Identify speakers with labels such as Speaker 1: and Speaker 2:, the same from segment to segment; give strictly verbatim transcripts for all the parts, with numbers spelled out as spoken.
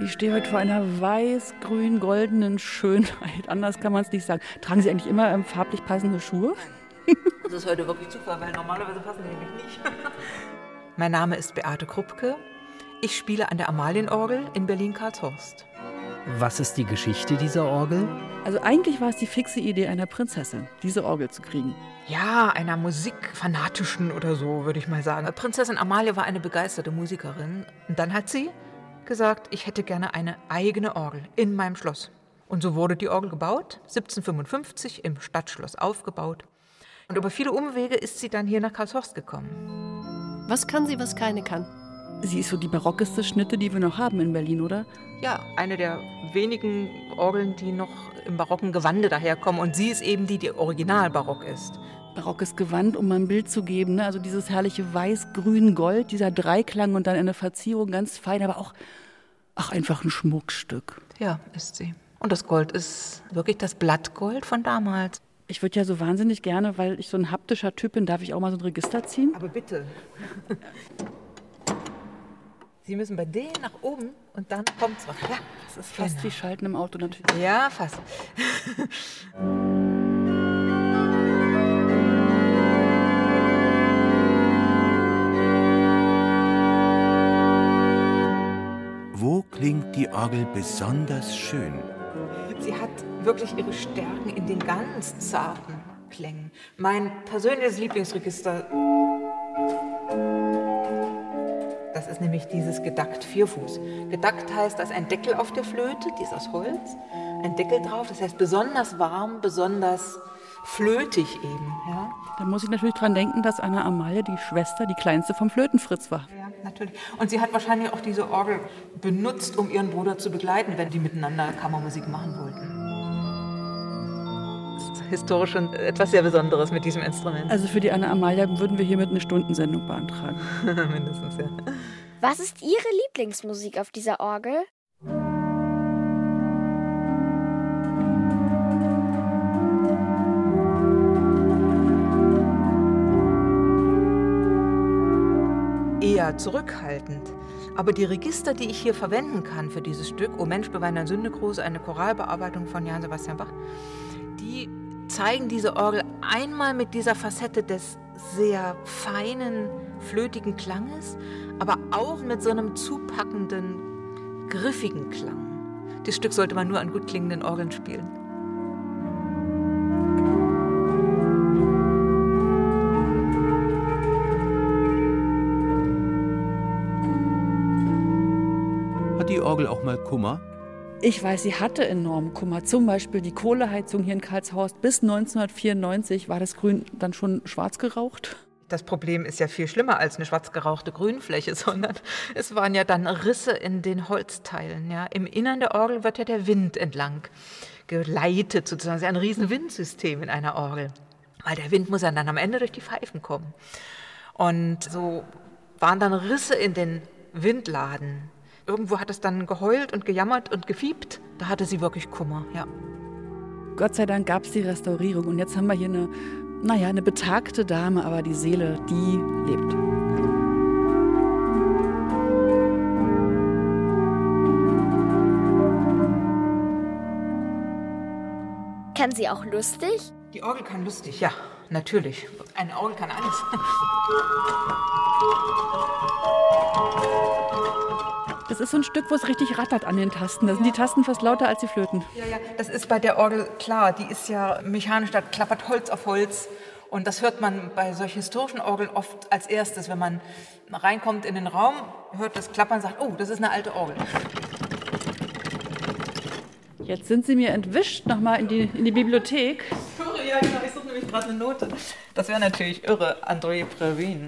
Speaker 1: Ich stehe heute vor einer weiß-grün-goldenen Schönheit. Anders kann man es nicht sagen. Tragen Sie eigentlich immer ähm, farblich passende Schuhe?
Speaker 2: Das ist heute wirklich Zufall, weil normalerweise passen die nämlich nicht. Mein Name ist Beate Krupke. Ich spiele an der Amalienorgel in Berlin-Karlshorst.
Speaker 3: Was ist die Geschichte dieser Orgel?
Speaker 1: Also eigentlich war es die fixe Idee einer Prinzessin, diese Orgel zu kriegen.
Speaker 2: Ja, einer Musikfanatischen oder so, würde ich mal sagen. Prinzessin Amalie war eine begeisterte Musikerin. Und dann hat sie gesagt, ich hätte gerne eine eigene Orgel in meinem Schloss. Und so wurde die Orgel gebaut, siebzehnhundertfünfundfünfzig im Stadtschloss aufgebaut. Und über viele Umwege ist sie dann hier nach Karlshorst gekommen.
Speaker 4: Was kann sie, was keine kann?
Speaker 1: Sie ist so die barockeste Schnitte, die wir noch haben in Berlin, oder?
Speaker 2: Ja, eine der wenigen Orgeln, die noch im barocken Gewande daherkommen. Und sie ist eben die, die original barock ist.
Speaker 1: Barockes Gewand, um mal ein Bild zu geben, ne? Also dieses herrliche Weiß-Grün-Gold, dieser Dreiklang und dann eine Verzierung, ganz fein, aber auch ach, einfach ein Schmuckstück.
Speaker 2: Ja, ist sie. Und das Gold ist wirklich das Blattgold von damals.
Speaker 1: Ich würde ja so wahnsinnig gerne, weil ich so ein haptischer Typ bin, darf ich auch mal so ein Register ziehen?
Speaker 2: Aber bitte. Sie müssen bei denen nach oben und dann kommt's noch. Ja,
Speaker 1: das ist fast
Speaker 2: genau.
Speaker 1: wie Schalten im Auto natürlich.
Speaker 2: Ja, fast.
Speaker 5: Wo klingt die Orgel besonders schön?
Speaker 2: Sie hat wirklich ihre Stärken in den ganz zarten Klängen. Mein persönliches Lieblingsregister, das ist nämlich dieses gedackt Vierfuß. Gedackt heißt, da ist ein Deckel auf der Flöte, die ist aus Holz, ein Deckel drauf, das heißt besonders warm, besonders flötig eben. Ja?
Speaker 1: Da muss ich natürlich dran denken, dass Anna Amalie, die Schwester, die kleinste vom Flötenfritz war.
Speaker 2: Ja, natürlich. Und sie hat wahrscheinlich auch diese Orgel benutzt, um ihren Bruder zu begleiten, wenn die miteinander Kammermusik machen wollten. Das ist historisch schon etwas sehr Besonderes mit diesem Instrument.
Speaker 1: Also für die Anna Amalie würden wir hiermit eine Stundensendung beantragen.
Speaker 2: Mindestens, ja.
Speaker 6: Was ist Ihre Lieblingsmusik auf dieser Orgel?
Speaker 2: Eher zurückhaltend. Aber die Register, die ich hier verwenden kann für dieses Stück, O Mensch, bewein dein Sündegruß, eine Choralbearbeitung von Johann Sebastian Bach, die zeigen diese Orgel einmal mit dieser Facette des sehr feinen, flötigen Klanges, aber auch mit so einem zupackenden, griffigen Klang. Das Stück sollte man nur an gut klingenden Orgeln spielen.
Speaker 5: Hat die Orgel auch mal Kummer?
Speaker 1: Ich weiß, sie hatte enormen Kummer. Zum Beispiel die Kohleheizung hier in Karlshorst. Bis neunzehnhundertvierundneunzig war das Grün dann schon schwarz geraucht.
Speaker 2: Das Problem ist ja viel schlimmer als eine schwarz gerauchte Grünfläche, sondern es waren ja dann Risse in den Holzteilen. Ja. Im Innern der Orgel wird ja der Wind entlang geleitet, sozusagen. Es ist ein riesen Windsystem in einer Orgel. Weil der Wind muss ja dann am Ende durch die Pfeifen kommen. Und so waren dann Risse in den Windladen. Irgendwo hat es dann geheult und gejammert und gefiebt. Da hatte sie wirklich Kummer, ja.
Speaker 1: Gott sei Dank gab es die Restaurierung. Und jetzt haben wir hier eine, naja, eine betagte Dame, aber die Seele, die lebt.
Speaker 6: Kann sie auch lustig?
Speaker 2: Die Orgel kann lustig, ja, natürlich. Eine Orgel kann alles.
Speaker 1: Das ist so ein Stück, wo es richtig rattert an den Tasten. Da sind die Tasten fast lauter als die Flöten.
Speaker 2: Ja, ja, das ist bei der Orgel klar. Die ist ja mechanisch, da klappert Holz auf Holz. Und das hört man bei solchen historischen Orgeln oft als erstes. Wenn man reinkommt in den Raum, hört das Klappern und sagt, oh, das ist eine alte Orgel.
Speaker 1: Jetzt sind Sie mir entwischt, nochmal in die, in die Bibliothek.
Speaker 2: Sorry, ja, genau, ich suche nämlich gerade eine Note. Das wäre natürlich irre, André Previn.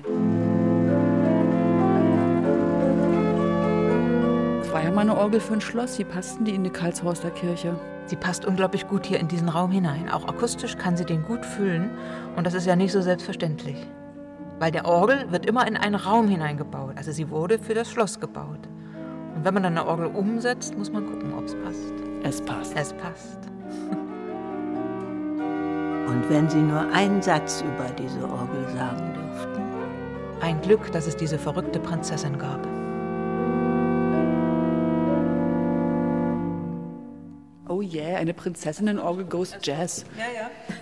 Speaker 1: Das war ja mal eine Orgel für ein Schloss. Wie passten die in die Karlshorster Kirche?
Speaker 2: Sie passt unglaublich gut hier in diesen Raum hinein. Auch akustisch kann sie den gut füllen. Und das ist ja nicht so selbstverständlich. Weil der Orgel wird immer in einen Raum hineingebaut. Also sie wurde für das Schloss gebaut. Und wenn man dann eine Orgel umsetzt, muss man gucken, ob es passt.
Speaker 1: Es passt.
Speaker 2: Es passt.
Speaker 7: Und wenn Sie nur einen Satz über diese Orgel sagen dürften?
Speaker 2: Ein Glück, dass es diese verrückte Prinzessin gab.
Speaker 1: Oh yeah, eine Prinzessinnenorgel goes Jazz.
Speaker 2: Ja, ja.